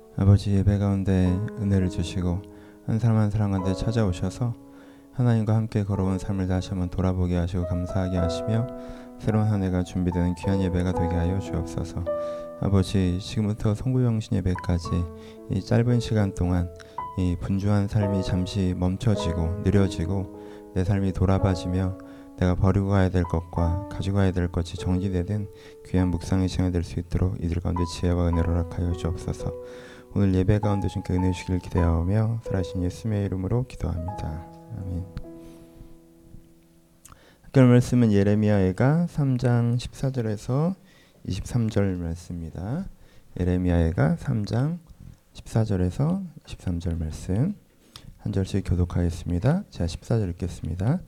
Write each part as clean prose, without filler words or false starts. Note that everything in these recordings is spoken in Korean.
아버지, 예배 가운데 은혜를 주시고 한 사람 한 사람 가운데 찾아오셔서 하나님과 함께 걸어온 삶을 다시 한번 돌아보게 하시고 감사하게 하시며 새로운 한 해가 준비되는 귀한 예배가 되게 하여 주옵소서. 아버지, 지금부터 성부영신 예배까지 이 짧은 시간 동안 이 분주한 삶이 잠시 멈춰지고 느려지고 내 삶이 돌아봐지며 내가 버리고 가야 될 것과 가지고 가야 될 것이 정리되는 귀한 묵상의 시간이 될 수 있도록 이들 가운데 지혜와 은혜를 허락하여 주옵소서. 오늘 예배 가운데 주님께 은혜 주시길 기대하오며 살아신 예수님의 이름으로 기도합니다. 아멘. 학교 말씀은 예레미야가 3장 14절에서 23절 말씀입니다. 예레미야가 3장 14절에서 23절 말씀 한 절씩 교독하겠습니다. 제가 14절 읽겠습니다.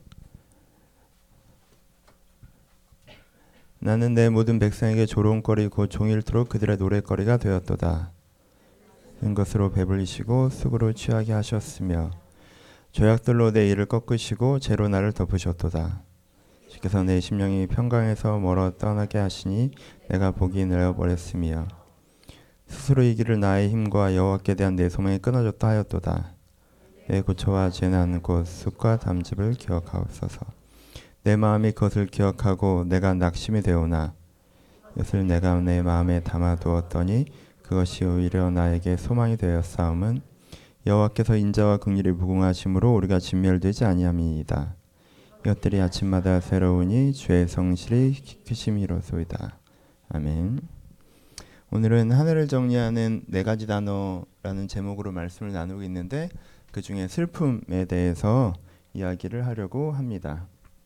나는 내 모든 백성에게 조롱거리 곧 종일토록 그들의 노랫거리가 되었도다. 큰 것으로 배불리시고 쑥으로 취하게 하셨으며 조약들로 내 일을 꺾으시고 재로 나를 덮으셨도다. 주께서 내 심령이 평강에서 멀어 떠나게 하시니 내가 복이 내어버렸으며 스스로 이 길을 나의 힘과 여호와께 대한 내 소망이 끊어졌다 하였도다. 내 고초와 재난 곧 쑥과 담즙을 기억하옵소서. 내 마음이 그것을 기억하고 내가 낙심이 되오나 이것을 내가 내 마음에 담아두었더니 그것이 오히려 나에게 소망이 되었사옴은 여호와께서 인자와 긍휼이 무궁하심으로 우리가 진멸되지 아니함이니이다. 이것들이 아침마다 새로우니 주의 성실이 크심이로소이다. 아멘. 오늘은 하늘을 정리하는 4가지 단어라는 제목으로 말씀을 나누고 있는데 그 중에 슬픔에 대해서 이야기를 하려고 합니다.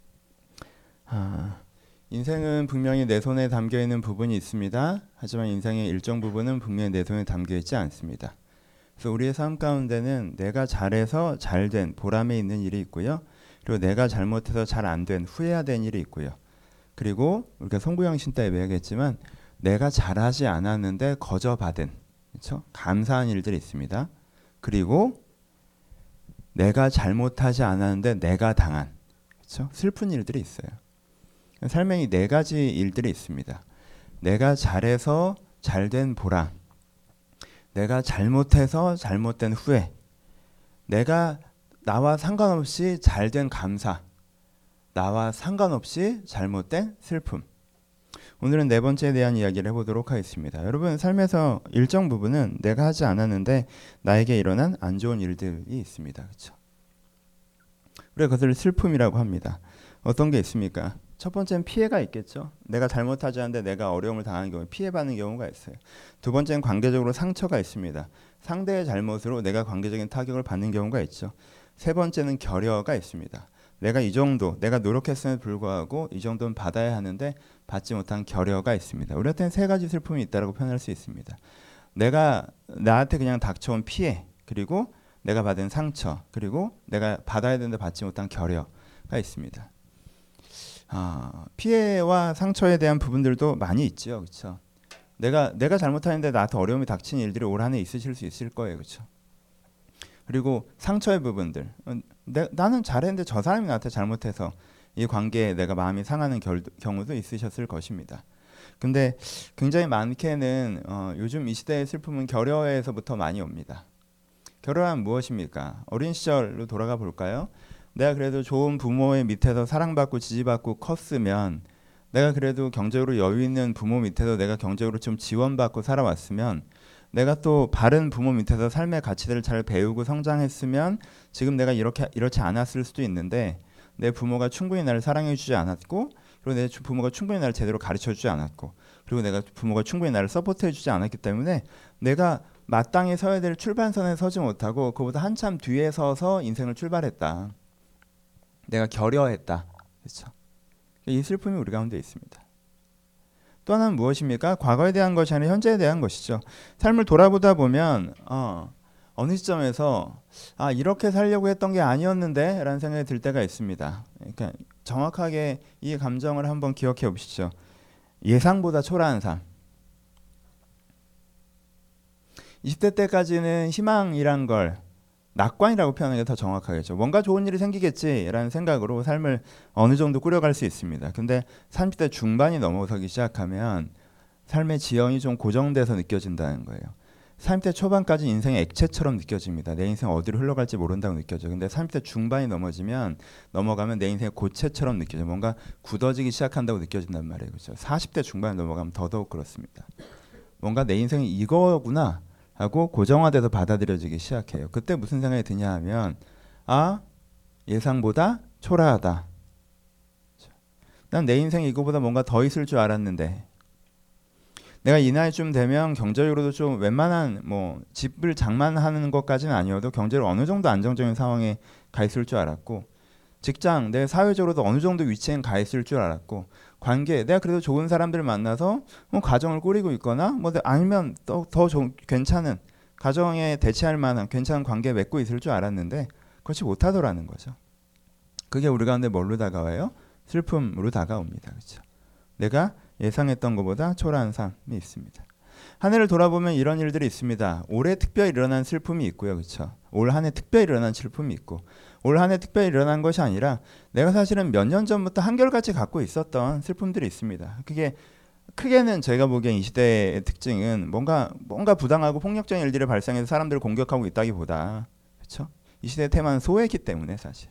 인생은 분명히 내 손에 담겨있는 부분이 있습니다. 하지만 인생의 일정 부분은 분명히 내 손에 담겨있지 않습니다. 그래서 우리의 삶 가운데는 내가 잘해서 잘된 보람에 있는 일이 있고요. 그리고 내가 잘못해서 잘 안된 후회해야 되는 일이 있고요. 그리고 우리가 성부영신 때 배우겠지만 내가 잘하지 않았는데 거저받은, 그렇죠? 감사한 일들이 있습니다. 그리고 내가 잘못하지 않았는데 내가 당한, 그렇죠? 슬픈 일들이 있어요. 삶에 이 4가지 일들이 있습니다. 내가 잘해서 잘된 보람, 내가 잘못해서 잘못된 후회, 내가 나와 상관없이 잘된 감사, 나와 상관없이 잘못된 슬픔. 오늘은 4번째에 대한 이야기를 해보도록 하겠습니다. 여러분, 삶에서 일정 부분은 내가 하지 않았는데 나에게 일어난 안 좋은 일들이 있습니다. 그렇죠? 우리가 그것을 슬픔이라고 합니다. 어떤 게 있습니까? 첫 번째는 피해가 있겠죠. 내가 잘못하지 않는데 내가 어려움을 당하는 경우에 피해받는 경우가 있어요. 두 번째는 관계적으로 상처가 있습니다. 상대의 잘못으로 내가 관계적인 타격을 받는 경우가 있죠. 세 번째는 결여가 있습니다. 내가 이 정도, 내가 노력했음에도 불구하고 이 정도는 받아야 하는데 받지 못한 결여가 있습니다. 우리한테는 3가지 슬픔이 있다고 표현할 수 있습니다. 내가 나한테 그냥 닥쳐온 피해, 그리고 내가 받은 상처, 그리고 내가 받아야 되는데 받지 못한 결여가 있습니다. 피해와 상처에 대한 부분들도 많이 있죠, 그렇죠? 내가 잘못하는데 나한테 어려움이 닥치는 일들이 올 한해 있으실 수 있을 거예요, 그렇죠? 그리고 상처의 부분들, 나는 잘했는데 저 사람이 나한테 잘못해서 이 관계에 내가 마음이 상하는 경우도 있으셨을 것입니다. 근데 굉장히 많게는 요즘 이 시대의 슬픔은 결여에서부터 많이 옵니다. 결여란 무엇입니까? 어린 시절로 돌아가 볼까요? 내가 그래도 좋은 부모의 밑에서 사랑받고 지지받고 컸으면, 내가 그래도 경제적으로 여유 있는 부모 밑에서 내가 경제적으로 좀 지원받고 살아왔으면, 내가 또 바른 부모 밑에서 삶의 가치들을 잘 배우고 성장했으면 지금 내가 이렇지 않았을 수도 있는데, 내 부모가 충분히 나를 사랑해주지 않았고, 그리고 내 부모가 충분히 나를 제대로 가르쳐주지 않았고, 그리고 내가 부모가 충분히 나를 서포트해주지 않았기 때문에 내가 마땅히 서야 될 출발선에 서지 못하고 그보다 한참 뒤에 서서 인생을 출발했다. 내가 결여했다. 그렇죠? 이 슬픔이 우리 가운데 있습니다. 또 하나는 무엇입니까? 과거에 대한 것이 아니라 현재에 대한 것이죠. 삶을 돌아보다 보면 어느 시점에서 이렇게 살려고 했던 게 아니었는데 라는 생각이 들 때가 있습니다. 그러니까 정확하게 이 감정을 한번 기억해 보시죠. 예상보다 초라한 삶. 20대 때까지는 희망이란 걸 낙관이라고 표현하는 게 더 정확하겠죠. 뭔가 좋은 일이 생기겠지라는 생각으로 삶을 어느 정도 꾸려갈 수 있습니다. 근데 30대 중반이 넘어서기 시작하면 삶의 지형이 좀 고정돼서 느껴진다는 거예요. 30대 초반까지 인생의 액체처럼 느껴집니다. 내 인생 어디로 흘러갈지 모른다고 느껴져. 근데 30대 중반이 넘어가면 내 인생의 고체처럼 느껴져. 뭔가 굳어지기 시작한다고 느껴진단 말이에요. 그렇죠? 40대 중반에 넘어가면 더더욱 그렇습니다. 뭔가 내 인생이 이거구나 하고 고정화돼서 받아들여지기 시작해요. 그때 무슨 생각이 드냐 하면 아, 예상보다 초라하다. 난 내 인생에 이거보다 뭔가 더 있을 줄 알았는데 내가 이 나이쯤 되면 경제적으로도 좀 웬만한 뭐 집을 장만하는 것까지는 아니어도 경제로 어느 정도 안정적인 상황에 가 있을 줄 알았고 직장, 내 사회적으로도 어느 정도 위치에 가 있을 줄 알았고 관계, 내가 그래도 좋은 사람들을 만나서 뭐 가정을 꾸리고 있거나 뭐 아니면 더 괜찮은 가정에 대체할 만한 괜찮은 관계 맺고 있을 줄 알았는데 그렇지 못하더라는 거죠. 그게 우리 가운데 뭘로 다가와요? 슬픔으로 다가옵니다. 그렇죠? 내가 예상했던 것보다 초라한 삶이 있습니다. 한 해를 돌아보면 이런 일들이 있습니다. 올해 특별히 일어난 슬픔이 있고요. 그렇죠? 올 한 해 특별히 일어난 슬픔이 있고 올 한 해 특별히 일어난 것이 아니라 내가 사실은 몇 년 전부터 한결같이 갖고 있었던 슬픔들이 있습니다. 그게 크게는 제가 보기엔 이 시대의 특징은 뭔가 부당하고 폭력적인 일들이 발생해서 사람들을 공격하고 있다기보다 그렇죠? 이 시대의 테마는 소외이기 때문에 사실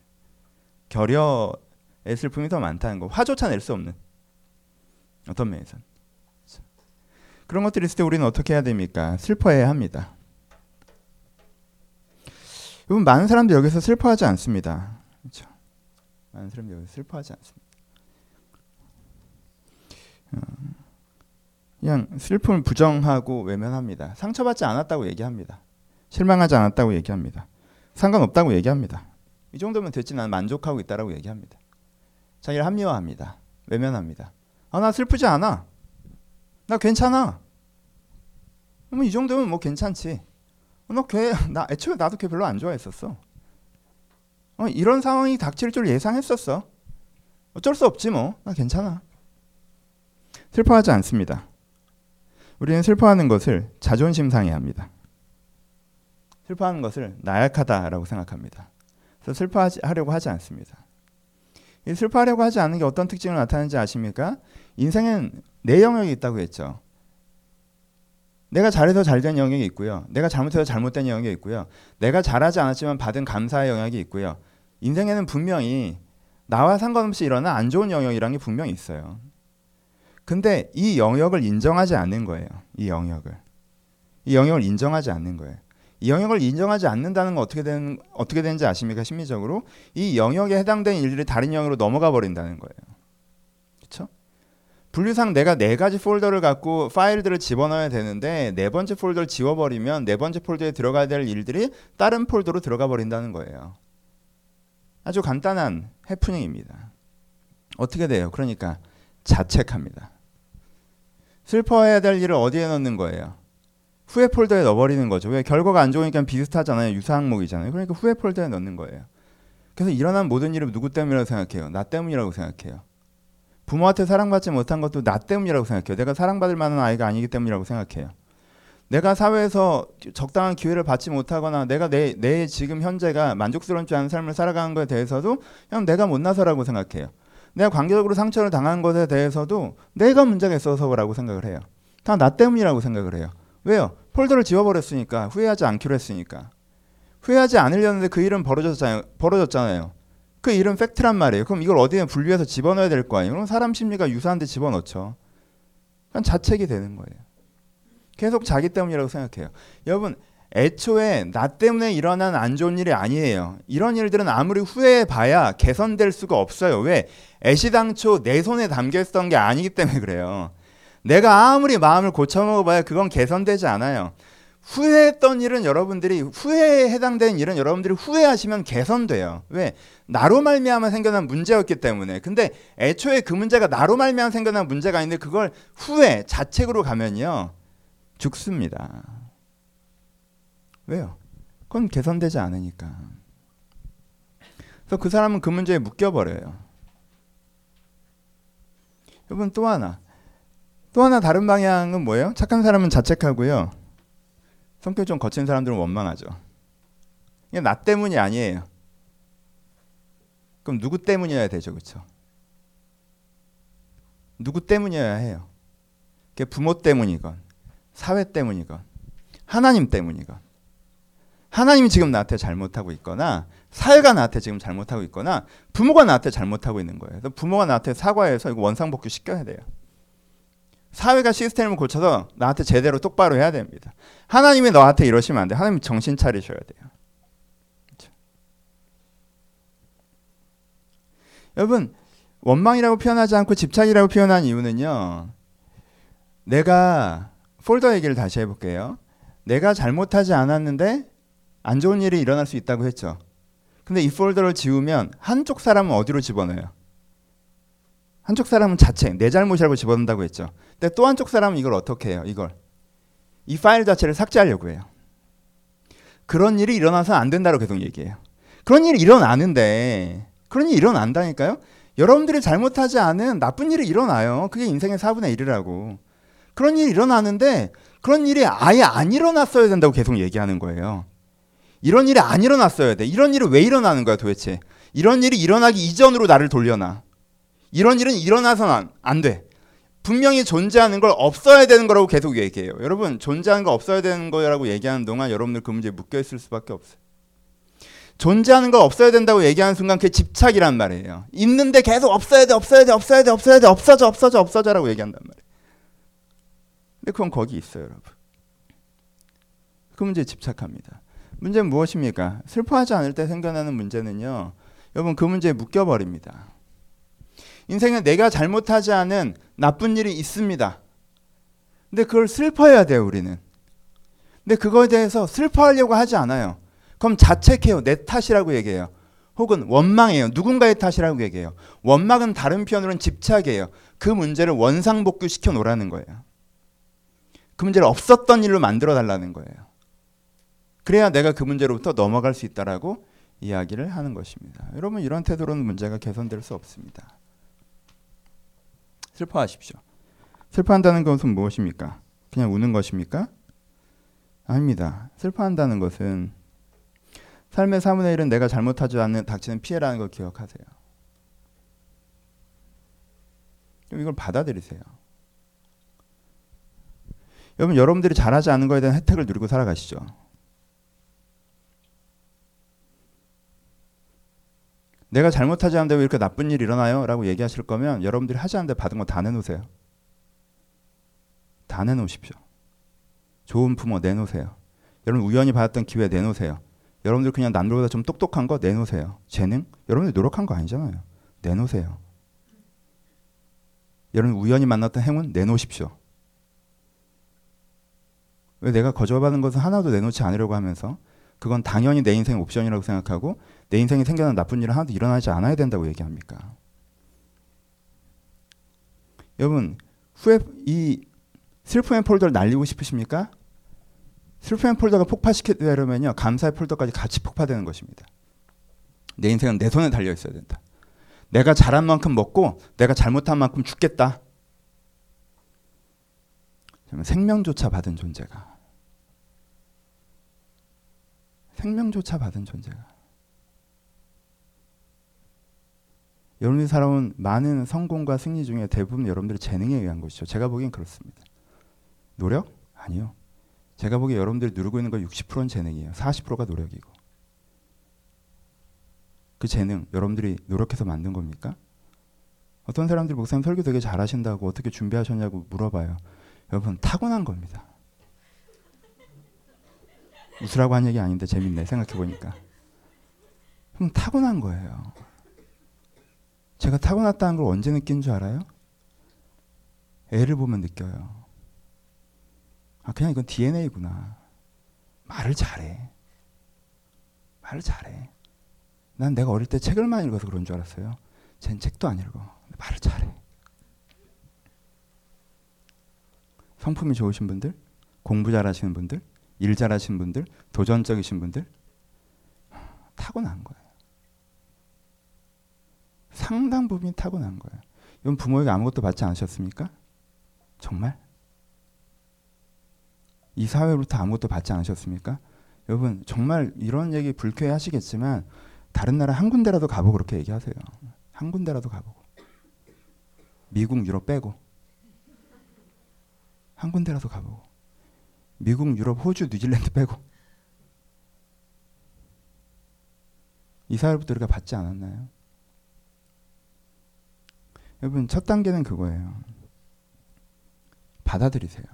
결여의 슬픔이 더 많다는 거. 화조차 낼 수 없는 어떤 면에서는 그런 것들이 있을 때 우리는 어떻게 해야 됩니까? 슬퍼해야 합니다. 여러분 많은 사람들이 여기서 슬퍼하지 않습니다. 그렇죠? 많은 사람들이 여기서 슬퍼하지 않습니다. 그냥 슬픔을 부정하고 외면합니다. 상처받지 않았다고 얘기합니다. 실망하지 않았다고 얘기합니다. 상관없다고 얘기합니다. 이 정도면 됐지 난 만족하고 있다라고 얘기합니다. 자기를 합리화합니다. 외면합니다. 아, 나 슬프지 않아. 나 괜찮아. 이 정도면 뭐 괜찮지. 나 애초에 나도 걔 별로 안 좋아했었어. 이런 상황이 닥칠 줄 예상했었어. 어쩔 수 없지 뭐. 나 괜찮아. 슬퍼하지 않습니다. 우리는 슬퍼하는 것을 자존심 상해합니다. 슬퍼하는 것을 나약하다라고 생각합니다. 그래서 슬퍼하려고 하지 않습니다. 이 슬퍼하려고 하지 않는 게 어떤 특징을 나타내는지 아십니까? 인생엔 네 영역이 있다고 했죠. 내가 잘해서 잘된 영역이 있고요. 내가 잘못해서 잘못된 영역이 있고요. 내가 잘하지 않았지만 받은 감사의 영역이 있고요. 인생에는 분명히 나와 상관없이 일어난 안 좋은 영역이란 게 분명히 있어요. 근데 이 영역을 인정하지 않는 거예요. 이 영역을 인정하지 않는 거예요. 이 영역을 인정하지 않는다는 건 어떻게 되는지 아십니까? 심리적으로 이 영역에 해당되는 일들이 다른 영역으로 넘어가 버린다는 거예요. 그렇죠? 분류상 내가 네 가지 폴더를 갖고 파일들을 집어넣어야 되는데 네 번째 폴더를 지워버리면 네 번째 폴더에 들어가야 될 일들이 다른 폴더로 들어가 버린다는 거예요. 아주 간단한 해프닝입니다. 어떻게 돼요? 그러니까 자책합니다. 슬퍼해야 될 일을 어디에 넣는 거예요? 후회 폴더에 넣어버리는 거죠. 왜? 결과가 안 좋으니까 비슷하잖아요. 유사 항목이잖아요. 그러니까 후회 폴더에 넣는 거예요. 그래서 일어난 모든 일은 누구 때문이라고 생각해요? 나 때문이라고 생각해요. 부모한테 사랑받지 못한 것도 나 때문이라고 생각해요. 내가 사랑받을 만한 아이가 아니기 때문이라고 생각해요. 내가 사회에서 적당한 기회를 받지 못하거나 내가 내 지금 현재가 만족스럽지 않은 삶을 살아가는 것에 대해서도 그냥 내가 못나서라고 생각해요. 내가 관계적으로 상처를 당한 것에 대해서도 내가 문제가 있어서라고 생각을 해요. 다 나 때문이라고 생각을 해요. 왜요? 폴더를 지워버렸으니까. 후회하지 않기로 했으니까. 후회하지 않으려는데 그 일은 벌어졌잖아요. 그 일은 팩트란 말이에요. 그럼 이걸 어디에 분류해서 집어넣어야 될 거 아니에요. 그럼 사람 심리가 유사한 데 집어넣죠. 그냥 자책이 되는 거예요. 계속 자기 때문이라고 생각해요. 여러분 애초에 나 때문에 일어난 안 좋은 일이 아니에요. 이런 일들은 아무리 후회해봐야 개선될 수가 없어요. 왜? 애시당초 내 손에 담겨있었던 게 아니기 때문에 그래요. 내가 아무리 마음을 고쳐먹어봐야 그건 개선되지 않아요. 후회했던 일은 후회에 해당되는 일은 여러분들이 후회하시면 개선돼요. 왜? 나로 말미암아 생겨난 문제였기 때문에. 근데 애초에 그 문제가 나로 말미암아 생겨난 문제가 아닌데 그걸 후회, 자책으로 가면요 죽습니다. 왜요? 그건 개선되지 않으니까. 그래서 그 사람은 그 문제에 묶여버려요. 여러분 또 하나 다른 방향은 뭐예요? 착한 사람은 자책하고요. 성격이 좀 거친 사람들은 원망하죠. 이게 나 때문이 아니에요. 그럼 누구 때문이어야 되죠, 그렇죠? 누구 때문이어야 해요. 그게 부모 때문이건 사회 때문이건 하나님 때문이건. 하나님이 지금 나한테 잘못하고 있거나 사회가 나한테 지금 잘못하고 있거나 부모가 나한테 잘못하고 있는 거예요. 그래서 부모가 나한테 사과해서 이거 원상복귀 시켜야 돼요. 사회가 시스템을 고쳐서 나한테 제대로 똑바로 해야 됩니다. 하나님이 너한테 이러시면 안 돼. 하나님 정신 차리셔야 돼요. 그렇죠? 여러분 원망이라고 표현하지 않고 집착이라고 표현한 이유는요. 내가 폴더 얘기를 다시 해볼게요. 내가 잘못하지 않았는데 안 좋은 일이 일어날 수 있다고 했죠. 근데 이 폴더를 지우면 한쪽 사람은 어디로 집어넣어요? 한쪽 사람은 자책, 내 잘못이라고 집어넣는다고 했죠. 근데 또 한쪽 사람은 이걸 어떻게 해요? 이 파일 자체를 삭제하려고 해요. 그런 일이 일어나서 안 된다고 계속 얘기해요. 그런 일이 일어나는데 그런 일이 일어난다니까요. 여러분들이 잘못하지 않은 나쁜 일이 일어나요. 그게 인생의 4분의 1이라고. 그런 일이 일어나는데 그런 일이 아예 안 일어났어야 된다고 계속 얘기하는 거예요. 이런 일이 안 일어났어야 돼. 이런 일이 왜 일어나는 거야 도대체. 이런 일이 일어나기 이전으로 나를 돌려놔. 이런 일은 일어나서는 안 돼. 분명히 존재하는 걸 없어야 되는 거라고 계속 얘기해요. 여러분 존재하는 거 없어야 되는 거라고 얘기하는 동안 여러분들 그 문제에 묶여 있을 수밖에 없어요. 존재하는 거 없어야 된다고 얘기하는 순간 그게 집착이란 말이에요. 있는데 계속 없어야 돼, 없어야 돼, 없어야 돼, 없어야 돼, 없어져, 없어져, 없어져라고 얘기한단 말이에요. 근데 그건 거기 있어요, 여러분. 그 문제에 집착합니다. 문제는 무엇입니까? 슬퍼하지 않을 때 생겨나는 문제는요. 여러분 그 문제에 묶여버립니다. 인생에 내가 잘못하지 않은 나쁜 일이 있습니다. 근데 그걸 슬퍼해야 돼요, 우리는. 근데 그거에 대해서 슬퍼하려고 하지 않아요. 그럼 자책해요. 내 탓이라고 얘기해요. 혹은 원망해요. 누군가의 탓이라고 얘기해요. 원망은 다른 표현으로는 집착이에요. 그 문제를 원상복귀 시켜 놓으라는 거예요. 그 문제를 없었던 일로 만들어 달라는 거예요. 그래야 내가 그 문제로부터 넘어갈 수 있다라고 이야기를 하는 것입니다. 여러분 이런 태도로는 문제가 개선될 수 없습니다. 슬퍼하십시오. 슬퍼한다는 것은 무엇입니까? 그냥 우는 것입니까? 아닙니다. 슬퍼한다는 것은 삶의 4분의 1은 내가 잘못하지 않는 닥치는 피해라는 걸 기억하세요. 그럼 이걸 받아들이세요. 여러분들이 잘하지 않은 것에 대한 혜택을 누리고 살아가시죠. 내가 잘못하지 않는데 왜 이렇게 나쁜 일이 일어나요? 라고 얘기하실 거면 여러분들이 하지 않는데 받은 거 다 내놓으세요. 다 내놓으십시오. 좋은 부모 내놓으세요. 여러분 우연히 받았던 기회 내놓으세요. 여러분들 그냥 남들보다 좀 똑똑한 거 내놓으세요. 재능? 여러분들 노력한 거 아니잖아요. 내놓으세요. 여러분 우연히 만났던 행운 내놓으십시오. 왜 내가 거저받은 것은 하나도 내놓지 않으려고 하면서 그건 당연히 내 인생 옵션이라고 생각하고 내 인생에 생겨난 나쁜 일은 하나도 일어나지 않아야 된다고 얘기합니까? 여러분 후에 이 슬픔의 폴더를 날리고 싶으십니까? 슬픔의 폴더가 폭파시키려면요 감사의 폴더까지 같이 폭파되는 것입니다. 내 인생은 내 손에 달려 있어야 된다. 내가 잘한 만큼 먹고 내가 잘못한 만큼 죽겠다. 생명조차 받은 존재가 여러분이 살아온 많은 성공과 승리 중에 대부분 여러분들의 재능에 의한 것이죠. 제가 보기엔 그렇습니다. 노력? 아니요. 제가 보기에 여러분들이 누르고 있는 거 60%는 재능이에요. 40%가 노력이고. 그 재능 여러분들이 노력해서 만든 겁니까? 어떤 사람들이 목사님 설교 되게 잘하신다고 어떻게 준비하셨냐고 물어봐요. 여러분 타고난 겁니다. 웃으라고 한 얘기 아닌데 재밌네 생각해보니까. 타고난 거예요. 제가 타고났다는 걸 언제 느낀 줄 알아요? 애를 보면 느껴요. 아 그냥 이건 DNA구나. 말을 잘해. 난 내가 어릴 때 책을 많이 읽어서 그런 줄 알았어요. 쟨 책도 안 읽어. 말을 잘해. 성품이 좋으신 분들, 공부 잘하시는 분들, 일 잘하시는 분들, 도전적이신 분들 타고난 거예요. 상당 부분이 타고난 거예요. 이건 부모에게 아무것도 받지 않으셨습니까? 정말? 이 사회로부터 아무것도 받지 않으셨습니까? 여러분 정말 이런 얘기 불쾌해 하시겠지만 다른 나라 한 군데라도 가보고 그렇게 얘기하세요. 한 군데라도 가보고. 미국, 유럽 빼고 한 군데라도 가보고. 미국, 유럽, 호주, 뉴질랜드 빼고 이스라엘부터 우리가 받지 않았나요? 여러분, 첫 단계는 그거예요. 받아들이세요.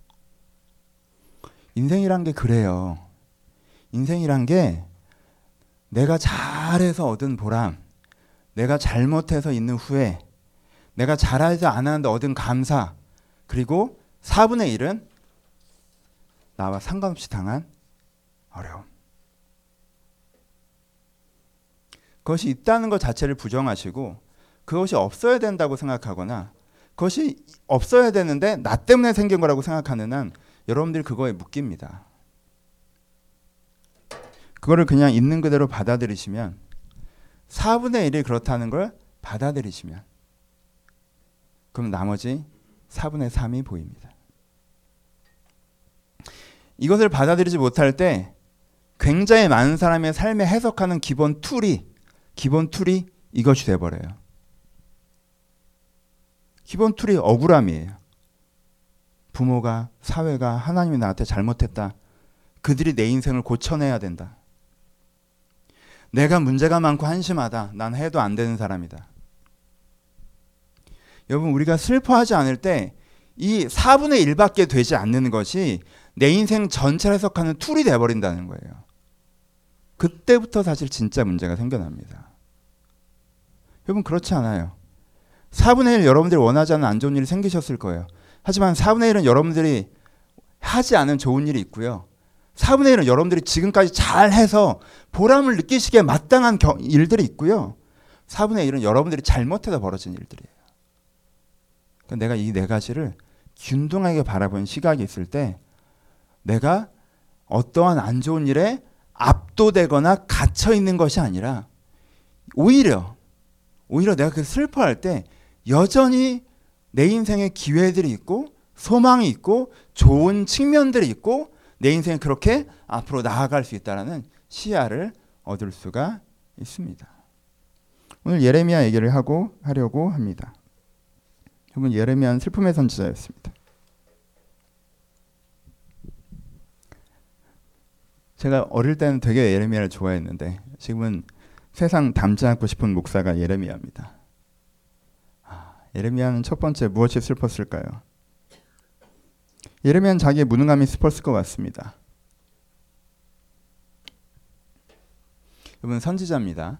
인생이란 게 그래요. 인생이란 게 내가 잘해서 얻은 보람, 내가 잘못해서 있는 후회, 내가 잘하지 않았는데 얻은 감사, 그리고 4분의 1은 나와 상관없이 당한 어려움. 그것이 있다는 것 자체를 부정하시고 그것이 없어야 된다고 생각하거나 그것이 없어야 되는데 나 때문에 생긴 거라고 생각하는 한 여러분들이 그거에 묶입니다. 그거를 그냥 있는 그대로 받아들이시면 4분의 1이 그렇다는 걸 받아들이시면 그럼 나머지 4분의 3이 보입니다. 이것을 받아들이지 못할 때 굉장히 많은 사람의 삶에 해석하는 기본 툴이 이것이 돼버려요. 기본 툴이 억울함이에요. 부모가, 사회가, 하나님이 나한테 잘못했다. 그들이 내 인생을 고쳐내야 된다. 내가 문제가 많고 한심하다. 난 해도 안 되는 사람이다. 여러분, 우리가 슬퍼하지 않을 때 이 4분의 1밖에 되지 않는 것이 내 인생 전체를 해석하는 툴이 돼버린다는 거예요. 그때부터 사실 진짜 문제가 생겨납니다. 여러분, 그렇지 않아요. 4분의 1 여러분들이 원하지 않는 안 좋은 일이 생기셨을 거예요. 하지만 4분의 1은 여러분들이 하지 않은 좋은 일이 있고요. 4분의 1은 여러분들이 지금까지 잘해서 보람을 느끼시기에 마땅한 일들이 있고요. 4분의 1은 여러분들이 잘못해서 벌어진 일들이에요. 그러니까 내가 이 네 가지를 균등하게 바라보는 시각이 있을 때 내가 어떠한 안 좋은 일에 압도되거나 갇혀 있는 것이 아니라 오히려 내가 그 슬퍼할 때 여전히 내 인생에 기회들이 있고 소망이 있고 좋은 측면들이 있고 내 인생에 그렇게 앞으로 나아갈 수 있다는 시야를 얻을 수가 있습니다. 오늘 예레미야 얘기를 하려고 합니다. 여러분, 예레미야는 슬픔의 선지자였습니다. 제가 어릴 때는 되게 예레미야를 좋아했는데 지금은 세상 닮지 않고 싶은 목사가 예레미야입니다. 예레미야는 첫 번째 무엇이 슬펐을까요? 예레미야는 자기의 무능함이 슬펐을 것 같습니다. 여러분, 선지자입니다.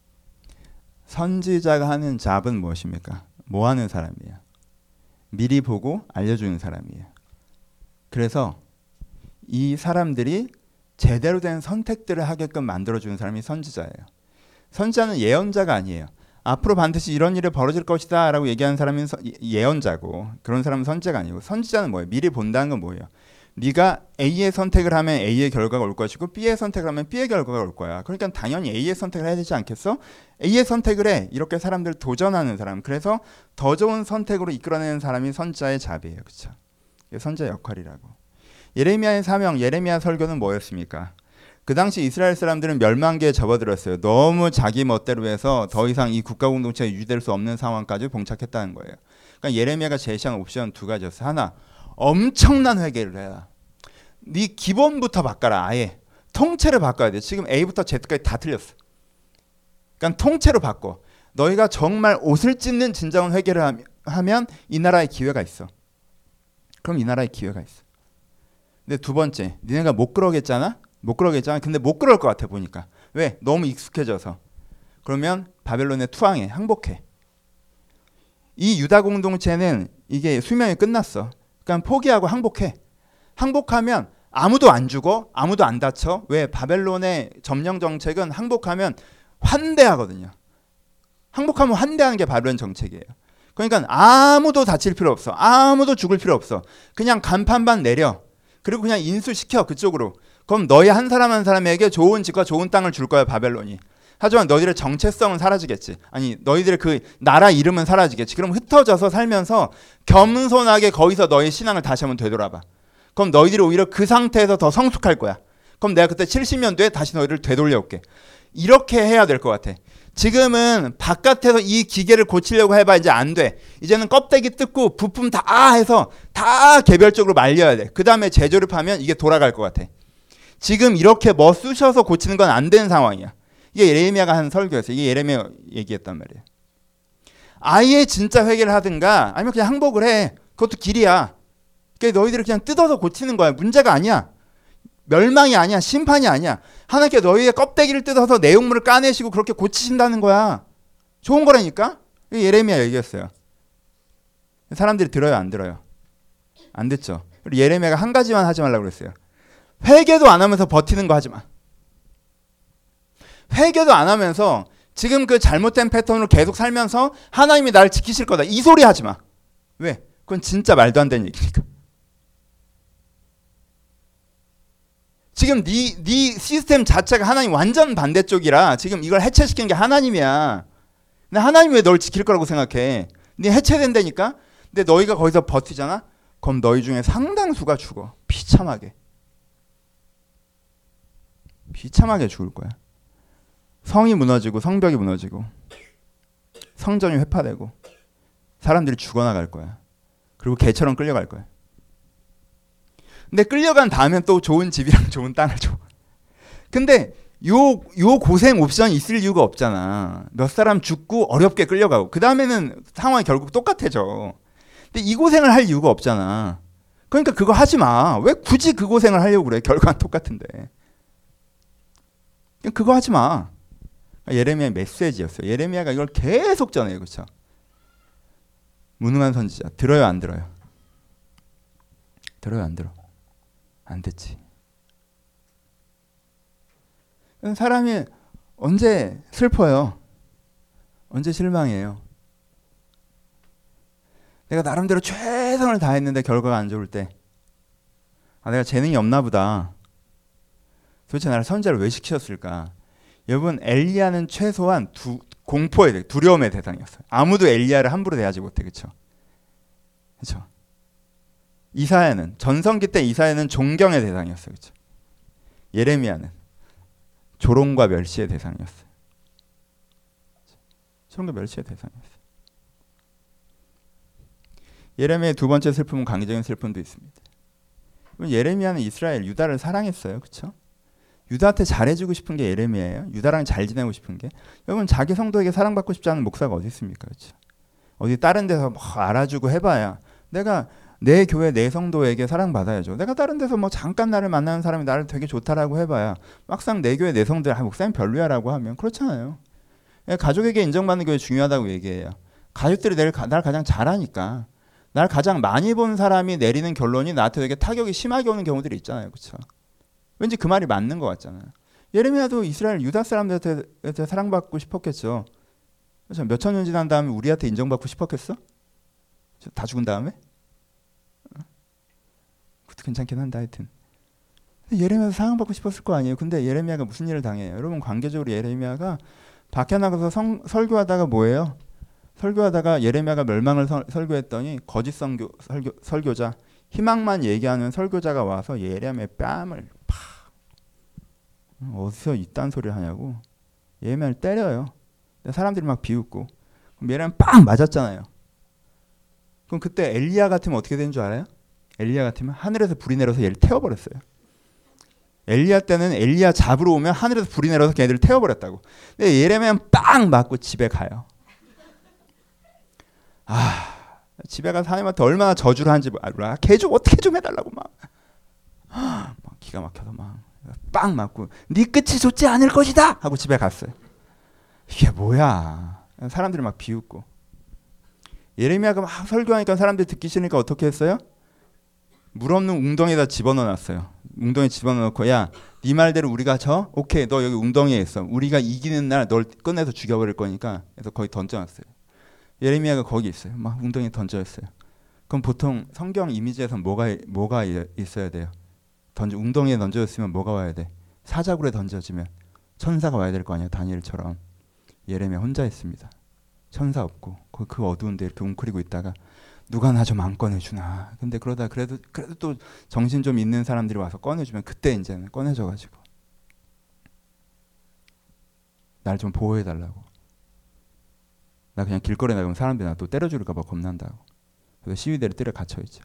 선지자가 하는 잡은 무엇입니까? 뭐 하는 사람이에요? 미리 보고 알려주는 사람이에요. 그래서 이 사람들이 제대로 된 선택들을 하게끔 만들어주는 사람이 선지자예요. 선지자는 예언자가 아니에요. 앞으로 반드시 이런 일이 벌어질 것이다 라고 얘기하는 사람은 예언자고, 그런 사람은 선지자가 아니고, 선지자는 뭐예요? 미리 본다는 건 뭐예요? 네가 A의 선택을 하면 A의 결과가 올 것이고 B의 선택을 하면 B의 결과가 올 거야. 그러니까 당연히 A의 선택을 해야 되지 않겠어? A의 선택을 해. 이렇게 사람들 도전하는 사람. 그래서 더 좋은 선택으로 이끌어내는 사람이 선지자의 잡이에요. 그렇죠? 이게 선지자의 역할이라고. 예레미야의 사명, 예레미야 설교는 뭐였습니까? 그 당시 이스라엘 사람들은 멸망기에 접어들었어요. 너무 자기 멋대로 해서 더 이상 이 국가 공동체가 유지될 수 없는 상황까지 봉착했다는 거예요. 그러니까 예레미야가 제시한 옵션 두 가지였어요. 하나, 엄청난 회개를 해라. 네 기본부터 바꿔라. 아예 통째로 바꿔야 돼. 지금 A부터 Z까지 다 틀렸어. 그러니까 통째로 바꿔. 너희가 정말 옷을 찢는 진정한 회개를 하면 이 나라에 기회가 있어. 그럼 이 나라에 기회가 있어. 근데 두 번째, 니네가 못 그러겠잖아? 근데 못 그럴 것 같아 보니까. 왜? 너무 익숙해져서. 그러면 바벨론에 투항해. 항복해. 이 유다 공동체는 이게 수명이 끝났어. 그러니까 포기하고 항복해. 항복하면 아무도 안 죽어. 아무도 안 다쳐. 왜? 바벨론의 점령 정책은 항복하면 환대하거든요. 항복하면 환대하는 게 바벨론 정책이에요. 그러니까 아무도 다칠 필요 없어. 아무도 죽을 필요 없어. 그냥 간판만 내려. 그리고 그냥 인수시켜 그쪽으로. 그럼 너희 한 사람 한 사람에게 좋은 집과 좋은 땅을 줄 거야 바벨론이. 하지만 너희들의 정체성은 사라지겠지. 아니 너희들의 그 나라 이름은 사라지겠지. 그럼 흩어져서 살면서 겸손하게 거기서 너희 신앙을 다시 한번 되돌아봐. 그럼 너희들이 오히려 그 상태에서 더 성숙할 거야. 그럼 내가 그때 70년도에 다시 너희를 되돌려올게. 이렇게 해야 될 것 같아. 지금은 바깥에서 이 기계를 고치려고 해봐 이제 안 돼. 이제는 껍데기 뜯고 부품 다 해서 다 개별적으로 말려야 돼. 그 다음에 재조립하면 이게 돌아갈 것 같아. 지금 이렇게 뭐 쑤셔서 고치는 건 안 되는 상황이야. 이게 예레미야가 한 설교였어요. 이게 예레미야 얘기했단 말이에요. 아예 진짜 회개를 하든가 아니면 그냥 항복을 해. 그것도 길이야. 그러니까 너희들이 그냥 뜯어서 고치는 거야. 문제가 아니야. 멸망이 아니야. 심판이 아니야. 하나님께 너희의 껍데기를 뜯어서 내용물을 까내시고 그렇게 고치신다는 거야. 좋은 거라니까. 예레미야 얘기했어요. 사람들이 들어요, 안 들어요? 안 듣죠. 그리고 예레미야가 한 가지만 하지 말라고 그랬어요. 회개도 안 하면서 버티는 거 하지 마. 회개도 안 하면서 지금 그 잘못된 패턴으로 계속 살면서 하나님이 나를 지키실 거다. 이 소리 하지 마. 왜? 그건 진짜 말도 안 되는 얘기니까. 지금 네 시스템 자체가 하나님 완전 반대쪽이라 지금 이걸 해체시키는 게 하나님이야. 근데 하나님이 왜 널 지킬 거라고 생각해? 네 해체된다니까? 근데 너희가 거기서 버티잖아? 그럼 너희 중에 상당수가 죽어. 비참하게. 비참하게 죽을 거야. 성이 무너지고 성벽이 무너지고 성전이 회파되고 사람들이 죽어나갈 거야. 그리고 개처럼 끌려갈 거야. 근데 끌려간 다음엔 또 좋은 집이랑 좋은 땅을 줘. 근데 요 고생 옵션이 있을 이유가 없잖아. 몇 사람 죽고 어렵게 끌려가고 그 다음에는 상황이 결국 똑같아져. 근데 이 고생을 할 이유가 없잖아. 그러니까 그거 하지 마. 왜 굳이 그 고생을 하려고 그래? 결과는 똑같은데. 그거 하지 마. 예레미야의 메시지였어요. 예레미야가 이걸 계속 전해요. 그렇죠? 무능한 선지자. 들어요, 안 들어요? 들어요, 안 들어? 안 듣지. 사람이 언제 슬퍼요? 언제 실망해요? 내가 나름대로 최선을 다했는데 결과가 안 좋을 때, 아, 내가 재능이 없나 보다. 도대체 나를 선지자를 왜 시켰을까? 여러분, 엘리야는 최소한 공포의 두려움의 대상이었어요. 아무도 엘리야를 함부로 대하지 못해, 그렇죠? 그렇죠? 이사야는 전성기 때 이사야는 존경의 대상이었어요, 그렇죠? 예레미야는 조롱과 멸시의 대상이었어요. 조롱과 멸시의 대상이었어요. 예레미야의 두 번째 슬픔은 강의적인 슬픔도 있습니다. 예레미야는 이스라엘, 유다를 사랑했어요, 그렇죠? 유다한테 잘해주고 싶은 게 예레미야예요. 유다랑 잘 지내고 싶은 게. 여러분 자기 성도에게 사랑받고 싶지 않은 목사가 어디 있습니까? 그렇죠? 어디 다른 데서 뭐 알아주고 해봐야 내가 내 교회 내 성도에게 사랑받아야죠. 내가 다른 데서 뭐 잠깐 나를 만나는 사람이 나를 되게 좋다라고 해봐야 막상 내 교회 내 성도들 목사님 별로야라고 하면 그렇잖아요. 가족에게 인정받는 교회 중요하다고 얘기해요. 가족들이 날 가장 잘하니까 날 가장 많이 본 사람이 내리는 결론이 나한테 되게 타격이 심하게 오는 경우들이 있잖아요. 그렇죠? 왠지 그 말이 맞는 것 같잖아요. 예레미야도 이스라엘 유다 사람들한테 사랑받고 싶었겠죠. 그렇죠? 몇천 년 지난 다음에 우리한테 인정받고 싶었겠어? 다 죽은 다음에? 그것도 괜찮긴 한데 하여튼. 예레미야도 사랑받고 싶었을 거 아니에요. 근데 예레미야가 무슨 일을 당해요? 여러분 관계적으로 예레미야가 밖에 나가서 설교하다가 뭐예요? 설교하다가 예레미야가 멸망을 설교했더니 거짓 설교자, 희망만 얘기하는 설교자가 와서 예레미야의 뺨을 어디서 이딴 소리를 하냐고 예레미야를 때려요. 사람들이 막 비웃고 예레미야 빵 맞았잖아요. 그럼 그때 엘리야 같으면 어떻게 되는 줄 알아요? 엘리야 같으면 하늘에서 불이 내려서 얘를 태워버렸어요. 엘리야 때는 엘리야 잡으러 오면 하늘에서 불이 내려서 걔네들을 태워버렸다고. 근데 예레미야는 빵 맞고 집에 가요. 집에 가서 하나님한테 얼마나 저주를 하는지 알아. 걔 좀 어떻게 좀 해달라고 막 기가 막혀서 막 빵 맞고 네 끝이 좋지 않을 것이다 하고 집에 갔어요. 이게 뭐야? 사람들이 막 비웃고 예레미야가 막 설교하니까 사람들이 듣기 싫으니까 어떻게 했어요? 물 없는 웅덩이에다 집어넣어놨어요. 웅덩이 집어넣고 야, 네 말대로 우리가 오케이 너 여기 웅덩이에 있어. 우리가 이기는 날 널 꺼내서 죽여버릴 거니까 그래서 거기 던져놨어요. 예레미야가 거기 있어요. 막 웅덩이에 던져졌어요. 그럼 보통 성경 이미지에선 뭐가 있어야 돼요? 웅덩이에 던져졌으면 뭐가 와야 돼? 사자굴에 던져지면 천사가 와야 될 거 아니야. 다니엘처럼. 예레미야 혼자 있습니다. 천사 없고 그 어두운 데 이렇게 웅크리고 있다가 누가 나 좀 안 꺼내주나. 근데 그러다 그래도 또 정신 좀 있는 사람들이 와서 꺼내주면 그때 이제는 꺼내져가지고 날 좀 보호해달라고. 나 그냥 길거리에 나가면 사람들이 나 또 때려줄까 봐 겁난다고. 그래서 시위대를 때려 갇혀있죠.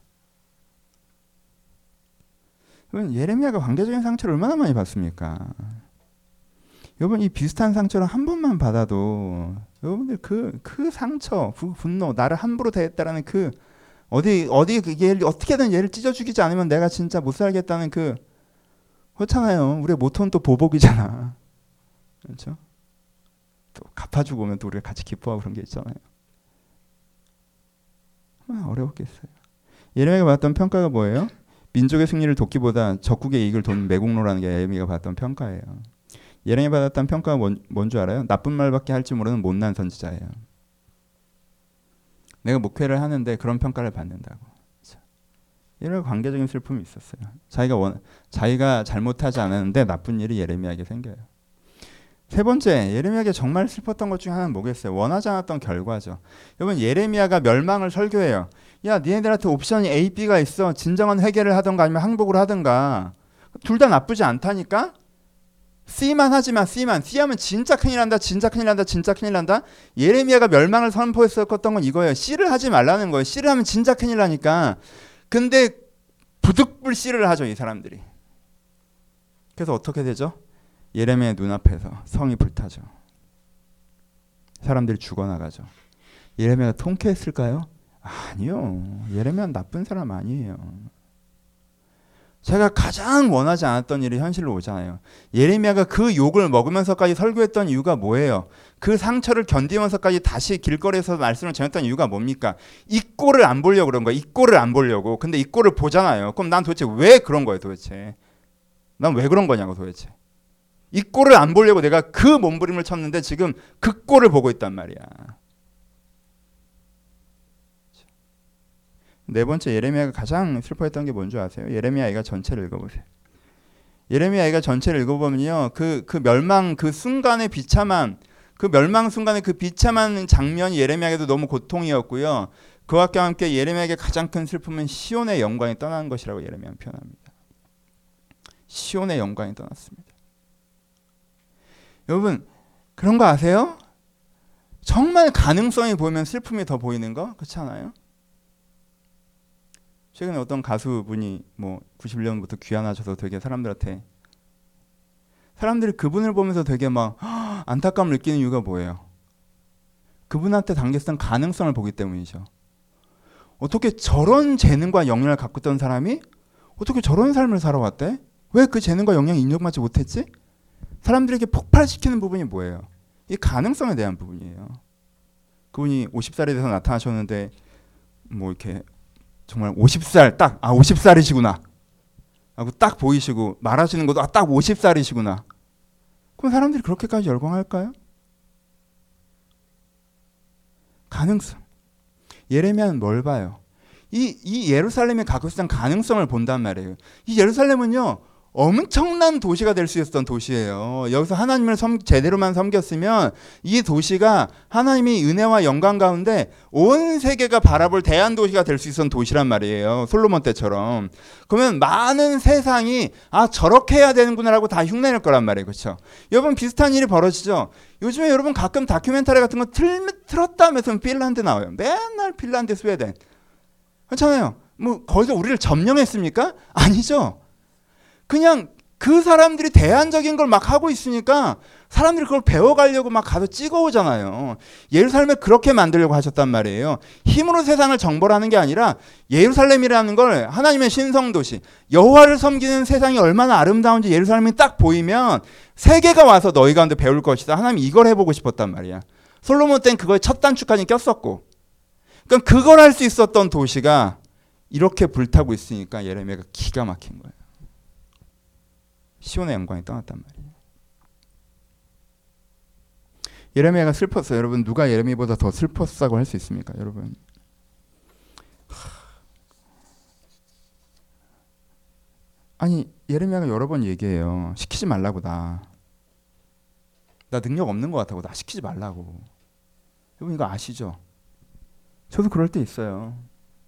예레미야가 관계적인 상처를 얼마나 많이 받습니까? 여러분 이 비슷한 상처를 한 번만 받아도 여러분들 그 상처, 분노, 나를 함부로 대했다라는 그 어디 얘를 어떻게든 얘를 찢어 죽이지 않으면 내가 진짜 못 살겠다는 그렇잖아요. 우리의 모토는 또 보복이잖아. 그렇죠? 또 갚아주고 오면 또 우리가 같이 기뻐하고 그런 게 있잖아요. 어려웠겠어요. 예레미야가 받았던 평가가 뭐예요? 민족의 승리를 돕기보다 적국의 이익을 돕는 매국노라는 게 예레미야가 받았던 평가예요. 예레미야가 받았던 평가가 뭔 줄 알아요? 나쁜 말밖에 할 줄 모르는 못난 선지자예요. 내가 목회를 하는데 그런 평가를 받는다고. 이런 관계적인 슬픔이 있었어요. 자기가 잘못하지 않았는데 나쁜 일이 예레미야에게 생겨요. 세 번째, 예레미야에게 정말 슬펐던 것 중에 하나는 뭐겠어요? 원하지 않았던 결과죠. 여러분 예레미야가 멸망을 설교해요. 야, 니네들한테 옵션이 A, B가 있어. 진정한 회개를 하든가 아니면 항복을 하든가. 둘 다 나쁘지 않다니까? C만 하지만 C 하면 진짜 큰일 난다. 진짜 큰일 난다. 진짜 큰일 난다. 예레미야가 멸망을 선포했었던 건 이거예요. C를 하지 말라는 거예요. C를 하면 진짜 큰일 나니까. 근데 부득불 C를 하죠, 이 사람들이. 그래서 어떻게 되죠? 예레미야의 눈앞에서 성이 불타죠. 사람들이 죽어나가죠. 예레미야가 통쾌했을까요? 아니요. 예레미야는 나쁜 사람 아니에요. 제가 가장 원하지 않았던 일이 현실로 오잖아요. 예레미야가 그 욕을 먹으면서까지 설교했던 이유가 뭐예요? 그 상처를 견디면서까지 다시 길거리에서 말씀을 전했던 이유가 뭡니까? 이 꼴을 안 보려고 그런 거야. 이 꼴을 안 보려고. 근데 이 꼴을 보잖아요. 그럼 난 도대체 왜 그런 거예요, 도대체? 난 왜 그런 거냐고, 도대체. 이 꼴을 안 보려고 내가 그 몸부림을 쳤는데 지금 그 꼴을 보고 있단 말이야. 네 번째, 예레미야가 가장 슬퍼했던 게 뭔지 아세요? 예레미야 이가 전체를 읽어보세요. 예레미야 이가 전체를 읽어보면요, 그 멸망 그 순간의 비참한 그 멸망 순간의 그 비참한 장면이 예레미야에게도 너무 고통이었고요. 그와 함께 예레미야에게 가장 큰 슬픔은 시온의 영광이 떠나는 것이라고 예레미야는 표현합니다. 시온의 영광이 떠났습니다. 여러분 그런 거 아세요? 정말 가능성이 보이면 슬픔이 더 보이는 거? 그렇지 않아요? 최근에 어떤 가수분이 뭐 91년부터 귀환하셔서 되게 사람들이 그분을 보면서 되게 막 안타까움을 느끼는 이유가 뭐예요? 그분한테 담겼던 가능성을 보기 때문이죠. 어떻게 저런 재능과 역량을 갖고 있던 사람이 어떻게 저런 삶을 살아왔대? 왜 그 재능과 역량이 인정받지 못했지? 사람들에게 폭발시키는 부분이 뭐예요? 이 가능성에 대한 부분이에요. 그분이 50살이 돼서 나타나셨는데 뭐 이렇게 정말 50살 딱 50살이시구나 하고 딱 보이시고 말하시는 것도 딱 50살이시구나. 그럼 사람들이 그렇게까지 열광할까요? 가능성. 예레미야는 뭘 봐요? 이 예루살렘이 갖고 있었던 가능성을 본단 말이에요. 이 예루살렘은요 엄청난 도시가 될 수 있었던 도시예요. 여기서 하나님을 제대로만 섬겼으면 이 도시가 하나님의 은혜와 영광 가운데 온 세계가 바라볼 대안도시가 될 수 있었던 도시란 말이에요. 솔로몬 때처럼. 그러면 많은 세상이 저렇게 해야 되는구나라고 다 흉내낼 거란 말이에요. 그렇죠? 여러분 비슷한 일이 벌어지죠. 요즘에 여러분 가끔 다큐멘터리 같은 거 틀었다 하면서 핀란드 나와요. 맨날 핀란드, 스웨덴. 그렇잖아요. 뭐 거기서 우리를 점령했습니까? 아니죠. 그냥 그 사람들이 대안적인 걸 막 하고 있으니까 사람들이 그걸 배워가려고 막 가서 찍어오잖아요. 예루살렘을 그렇게 만들려고 하셨단 말이에요. 힘으로 세상을 정벌하는 게 아니라 예루살렘이라는 걸 하나님의 신성도시, 여호와를 섬기는 세상이 얼마나 아름다운지 예루살렘이 딱 보이면 세계가 와서 너희 가운데 배울 것이다. 하나님이 이걸 해보고 싶었단 말이야. 솔로몬 때는 그거에 첫 단추까지 꼈었고, 그러니까 그걸 할 수 있었던 도시가 이렇게 불타고 있으니까 예레미야가 기가 막힌 거예요. 시온의 영광이 떠났단 말이에요. 예레미야가 슬펐어요. 여러분 누가 예레미야보다 더 슬펐다고 할 수 있습니까? 여러분. 아니 예레미야가 여러 번 얘기해요. 시키지 말라고 나 능력 없는 것 같다고 나 시키지 말라고. 여러분 이거 아시죠? 저도 그럴 때 있어요.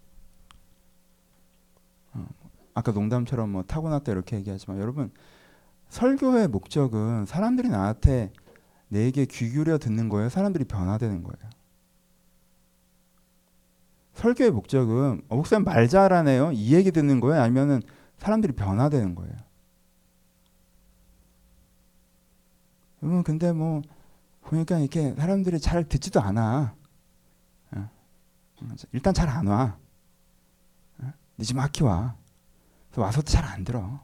아까 농담처럼 뭐 타고났다 이렇게 얘기하지만 여러분 설교의 목적은 사람들이 나한테 내 얘기에 귀 기울여 듣는 거예요? 사람들이 변화되는 거예요? 설교의 목적은 목사님 말 잘하네요. 이 얘기 듣는 거예요? 아니면은 사람들이 변화되는 거예요? 여러분 근데 뭐 보니까 이렇게 사람들이 잘 듣지도 않아. 일단 잘 안 와. 늦지막히 와. 와서도 잘 안 들어.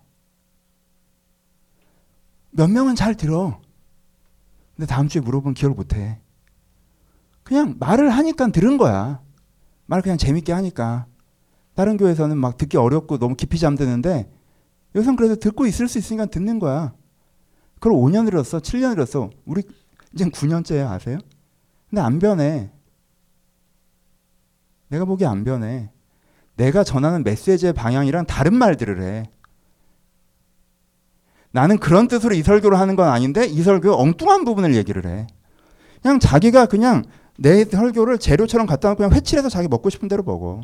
몇 명은 잘 들어. 근데 다음 주에 물어보면 기억을 못해. 그냥 말을 하니까 들은 거야. 말 그냥 재밌게 하니까. 다른 교회에서는 막 듣기 어렵고 너무 깊이 잠드는데 여기서는 그래도 듣고 있을 수 있으니까 듣는 거야. 그걸 5년 들었어. 7년 들었어. 우리 이제 9년째야. 아세요? 근데 안 변해. 내가 보기에 안 변해. 내가 전하는 메시지의 방향이랑 다른 말들을 해. 나는 그런 뜻으로 이 설교를 하는 건 아닌데 이 설교 엉뚱한 부분을 얘기를 해. 그냥 자기가 그냥 내 설교를 재료처럼 갖다 놓고 그냥 회칠해서 자기 먹고 싶은 대로 먹어.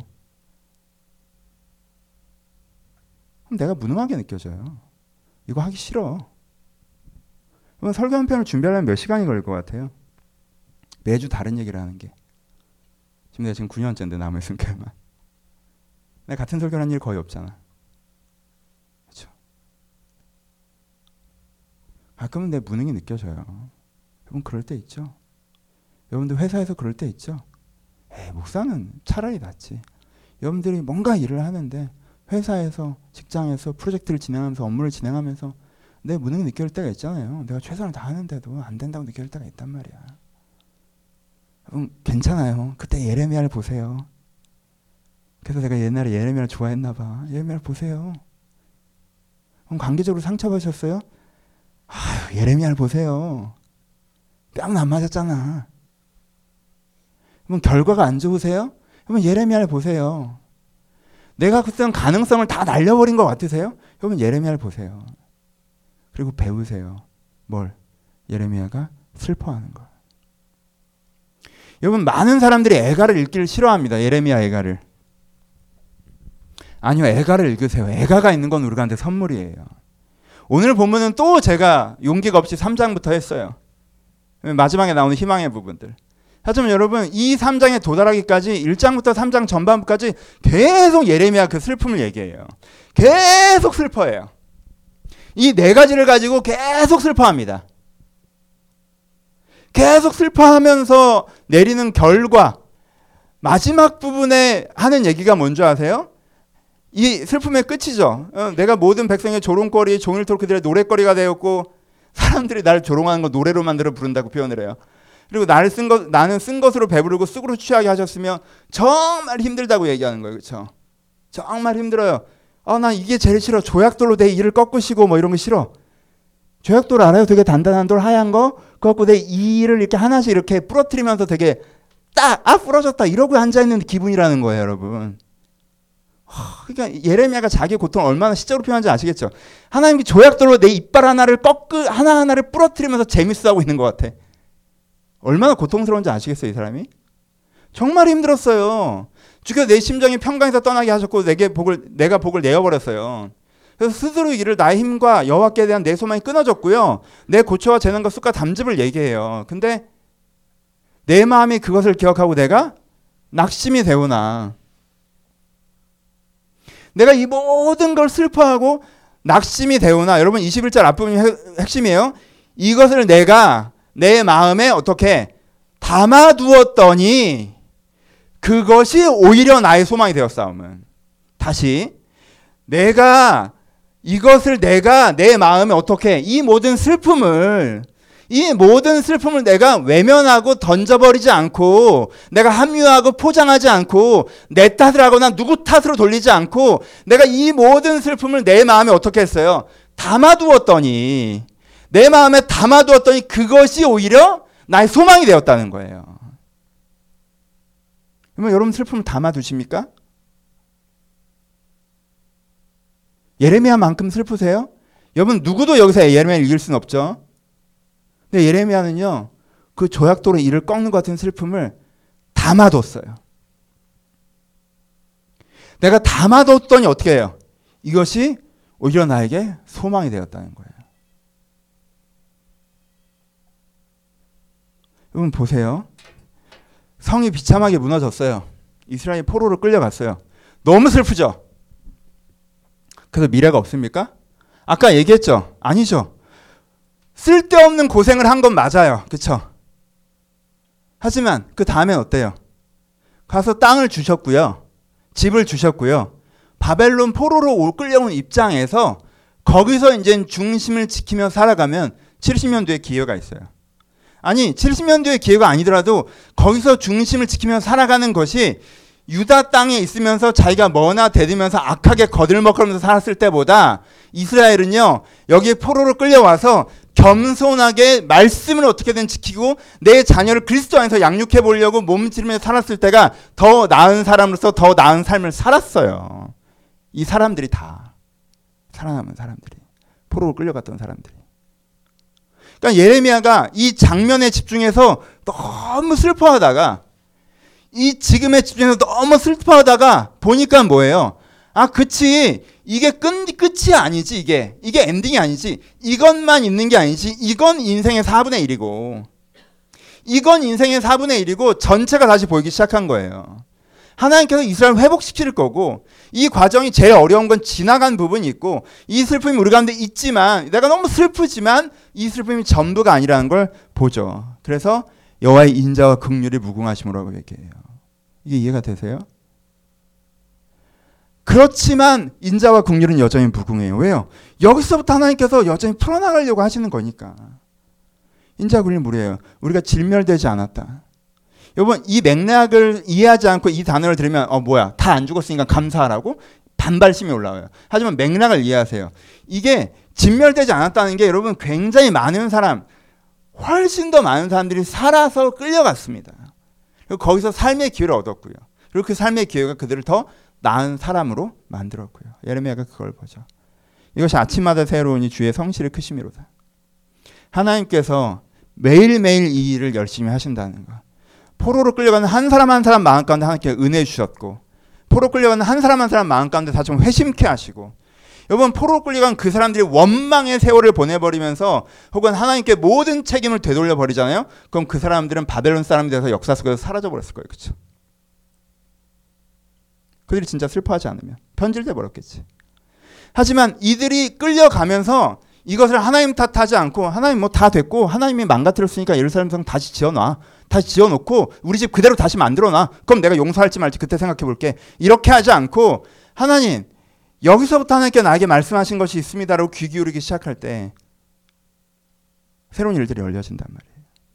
그럼 내가 무능하게 느껴져요. 이거 하기 싫어. 그럼 설교 한 편을 준비하려면 몇 시간이 걸릴 것 같아요? 매주 다른 얘기를 하는 게. 지금 내가 9년째인데 남아있으니까만. 내가 같은 설교를 한 일 거의 없잖아. 그렇죠? 가끔은 내 무능이 느껴져요. 여러분 그럴 때 있죠? 여러분들 회사에서 그럴 때 있죠? 목사는 차라리 낫지. 여러분들이 뭔가 일을 하는데 회사에서 직장에서 프로젝트를 진행하면서 업무를 진행하면서 내 무능이 느껴질 때가 있잖아요. 내가 최선을 다하는데도 안 된다고 느껴질 때가 있단 말이야. 여러분 괜찮아요. 그때 예레미야를 보세요. 그래서 내가 옛날에 예레미야를 좋아했나 봐. 예레미야를 보세요. 그럼 관계적으로 상처받으셨어요? 예레미야를 보세요. 뺨은 안 맞았잖아. 그럼 결과가 안 좋으세요? 그러면 예레미야를 보세요. 내가 그땐 가능성을 다 날려버린 것 같으세요? 그러면 예레미야를 보세요. 그리고 배우세요. 뭘? 예레미야가 슬퍼하는 거. 여러분 많은 사람들이 애가를 읽기를 싫어합니다. 예레미야 애가를. 아니요. 애가를 읽으세요. 애가가 있는 건 우리한테 선물이에요. 오늘 보면은 또 제가 용기가 없이 3장부터 했어요. 마지막에 나오는 희망의 부분들. 하지만 여러분 이 3장에 도달하기까지 1장부터 3장 전반부까지 계속 예레미야 그 슬픔을 얘기해요. 계속 슬퍼해요. 이 네 가지를 가지고 계속 슬퍼합니다. 계속 슬퍼하면서 내리는 결과 마지막 부분에 하는 얘기가 뭔지 아세요? 이 슬픔의 끝이죠. 내가 모든 백성의 조롱거리 종일토록 그들의 노랫거리가 되었고 사람들이 나를 조롱하는 거 노래로 만들어 부른다고 표현을 해요. 그리고 나는 쓴 것으로 배부르고 쑥으로 취하게 하셨으며 정말 힘들다고 얘기하는 거예요. 그렇죠? 정말 힘들어요. 난 이게 제일 싫어. 조약돌로 내 이를 꺾으시고 뭐 이런 거 싫어. 조약돌 알아요? 되게 단단한 돌 하얀 거 그래갖고 내 이를 이렇게 하나씩 이렇게 부러뜨리면서 되게 부러졌다 이러고 앉아있는 기분이라는 거예요. 여러분. 그러니까 예레미야가 자기 고통을 얼마나 시적으로 표현하는지 아시겠죠? 하나님이 조약돌로 내 이빨 하나를 하나하나를 부러뜨리면서 재밌어하고 있는 것 같아. 얼마나 고통스러운지 아시겠어요? 이 사람이? 정말 힘들었어요. 주께서 내 심정이 평강에서 떠나게 하셨고 내가 복을 내어버렸어요. 그래서 스스로 이를 나의 힘과 여호와께 대한 내 소망이 끊어졌고요. 내 고초와 재난과 쑥과 담즙을 얘기해요. 근데 내 마음이 그것을 기억하고 내가 낙심이 되오나 내가 이 모든 걸 슬퍼하고 낙심이 되오나 여러분 21절 앞부분이 핵심이에요. 이것을 내가 내 마음에 어떻게 담아두었더니 그것이 오히려 나의 소망이 되었사오면 다시 이것을 내가 내 마음에 어떻게 이 모든 슬픔을 내가 외면하고 던져버리지 않고 내가 합리화하고 포장하지 않고 내 탓을 하거나 누구 탓으로 돌리지 않고 내가 이 모든 슬픔을 내 마음에 어떻게 했어요? 담아두었더니 내 마음에 담아두었더니 그것이 오히려 나의 소망이 되었다는 거예요. 그러면 여러분 슬픔을 담아두십니까? 예레미야만큼 슬프세요? 여러분 누구도 여기서 예레미야를 이길 수는 없죠. 근데 예레미야는요. 그 조약돌로 이를 꺾는 것 같은 슬픔을 담아뒀어요. 내가 담아뒀더니 어떻게 해요? 이것이 오히려 나에게 소망이 되었다는 거예요. 여러분 보세요. 성이 비참하게 무너졌어요. 이스라엘이 포로로 끌려갔어요. 너무 슬프죠? 그래서 미래가 없습니까? 아까 얘기했죠? 아니죠. 쓸데없는 고생을 한 건 맞아요. 그렇죠? 하지만 그 다음엔 어때요? 가서 땅을 주셨고요. 집을 주셨고요. 바벨론 포로로 끌려온 입장에서 거기서 이제 중심을 지키며 살아가면 70년 뒤에 기회가 있어요. 아니 70년 뒤에 기회가 아니더라도 거기서 중심을 지키며 살아가는 것이 유다 땅에 있으면서 자기가 뭐나 대들면서 악하게 거들먹거리면서 살았을 때보다 이스라엘은요 여기에 포로로 끌려와서 겸손하게 말씀을 어떻게든 지키고 내 자녀를 그리스도 안에서 양육해 보려고 몸부림치며 살았을 때가 더 나은 사람으로서 더 나은 삶을 살았어요. 이 사람들이 다 살아남은 사람들이 포로로 끌려갔던 사람들이. 그러니까 예레미야가 이 장면에 집중해서 너무 슬퍼하다가 이 지금에 집중해서 너무 슬퍼하다가 보니까 뭐예요? 아, 그치. 이게 끝이 아니지, 이게 엔딩이 아니지. 이것만 있는 게 아니지. 이건 인생의 4분의 1이고. 이건 인생의 4분의 1이고 전체가 다시 보이기 시작한 거예요. 하나님께서 이스라엘 회복시킬 거고 이 과정이 제일 어려운 건 지나간 부분이 있고 이 슬픔이 우리 가운데 있지만 내가 너무 슬프지만 이 슬픔이 전부가 아니라는 걸 보죠. 그래서 여호와의 인자와 긍휼이 무궁하심으로 얘기해요. 이게 이해가 되세요? 그렇지만 인자와 긍휼은 여전히 무궁해요. 왜요? 여기서부터 하나님께서 여전히 풀어나가려고 하시는 거니까. 인자와 긍휼이 무례해요. 우리가 질멸되지 않았다. 여러분 이 맥락을 이해하지 않고 이 단어를 들으면 뭐야 다 안 죽었으니까 감사하라고 반발심이 올라와요. 하지만 맥락을 이해하세요. 이게 진멸되지 않았다는 게 여러분 굉장히 많은 사람 훨씬 더 많은 사람들이 살아서 끌려갔습니다. 그리고 거기서 삶의 기회를 얻었고요. 그리고 그 삶의 기회가 그들을 더 나은 사람으로 만들었고요. 예레미야가 그걸 보죠. 이것이 아침마다 새로우니 주의 성실이 크심이로다. 하나님께서 매일매일 이 일을 열심히 하신다는 것. 포로로 끌려가는 한 사람 한 사람 마음 가운데 하나님께 은혜 주셨고 포로 끌려가는 한 사람 한 사람 마음 가운데 다시 좀 회심케 하시고 여러분 포로로 끌려간 그 사람들이 원망의 세월을 보내버리면서 혹은 하나님께 모든 책임을 되돌려 버리잖아요. 그럼 그 사람들은 바벨론 사람이 돼서 역사 속에서 사라져버렸을 거예요. 그렇죠? 그들이 진짜 슬퍼하지 않으면 편질돼 버렸겠지. 하지만 이들이 끌려가면서 이것을 하나님 탓하지 않고 하나님 뭐 다 됐고 하나님이 망가뜨렸으니까 예루살렘 성 다시 지어놔. 다시 지어놓고 우리 집 그대로 다시 만들어놔. 그럼 내가 용서할지 말지 그때 생각해 볼게. 이렇게 하지 않고 하나님 여기서부터 하나님께 나에게 말씀하신 것이 있습니다라고 귀 기울이기 시작할 때 새로운 일들이 열려진단 말이에요.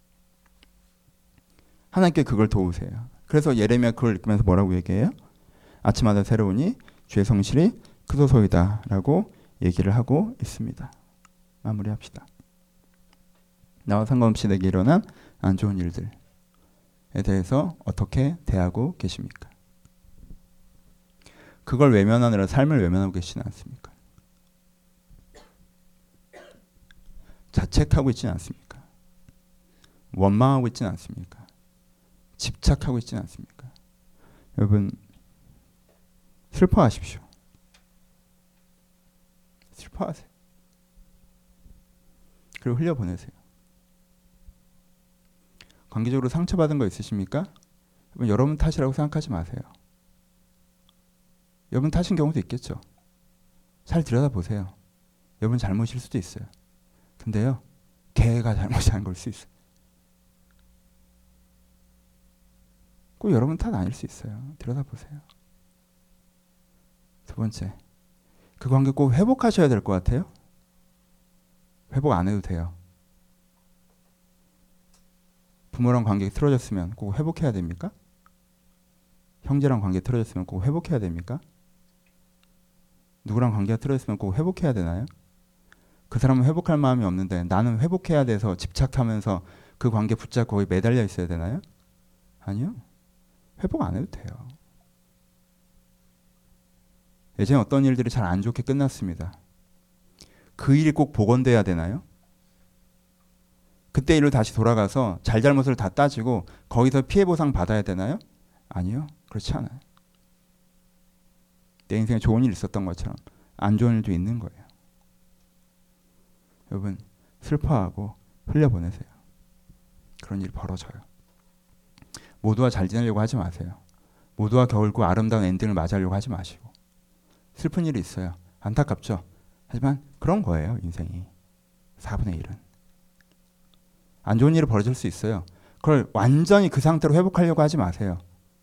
하나님께 그걸 도우세요. 그래서 예레미야 그걸 읽으면서 뭐라고 얘기해요? 아침마다 새로우니 주의 성실이 크소서이다 라고 얘기를 하고 있습니다. 마무리합시다. 나와 상관없이 내게 일어난 안 좋은 일들에 대해서 어떻게 대하고 계십니까? 그걸 외면하느라 삶을 외면하고 계시지 않습니까? 자책하고 있지는 않습니까? 원망하고 있지는 않습니까? 집착하고 있지는 않습니까? 여러분 슬퍼하십시오. 슬퍼하세요. 그리고 흘려보내세요. 관계적으로 상처받은 거 있으십니까? 여러분 탓이라고 생각하지 마세요. 여러분 탓인 경우도 있겠죠. 잘 들여다보세요. 여러분 잘못일 수도 있어요. 근데요. 걔가 잘못이 아닌 걸 수 있어요. 꼭 여러분 탓 아닐 수 있어요. 들여다보세요. 두 번째. 그 관계 꼭 회복하셔야 될 것 같아요. 회복 안 해도 돼요. 부모랑 관계 틀어졌으면 꼭 회복해야 됩니까? 형제랑 관계 틀어졌으면 꼭 회복해야 됩니까? 누구랑 관계가 틀어졌으면 꼭 회복해야 되나요? 그 사람은 회복할 마음이 없는데 나는 회복해야 돼서 집착하면서 그 관계 붙잡고 거기 매달려 있어야 되나요? 아니요. 회복 안 해도 돼요. 예전에 어떤 일들이 잘 안 좋게 끝났습니다. 그 일이 꼭 복원돼야 되나요? 그때 일로 다시 돌아가서 잘잘못을 다 따지고 거기서 피해 보상 받아야 되나요? 아니요. 그렇지 않아요. 내 인생에 좋은 일 있었던 것처럼 안 좋은 일도 있는 거예요. 여러분 슬퍼하고 흘려보내세요. 그런 일이 벌어져요. 모두와 잘 지내려고 하지 마세요. 모두와 겨울고 아름다운 엔딩을 맞이하려고 하지 마시고. 슬픈 일이 있어요. 안타깝죠. 하지만 그런 거예요. 인생이. 4분의 1은. 안 좋은 일이 벌어질 수 있어요. 그걸 완전히 그 상태로 회복하려고 하지 마세요.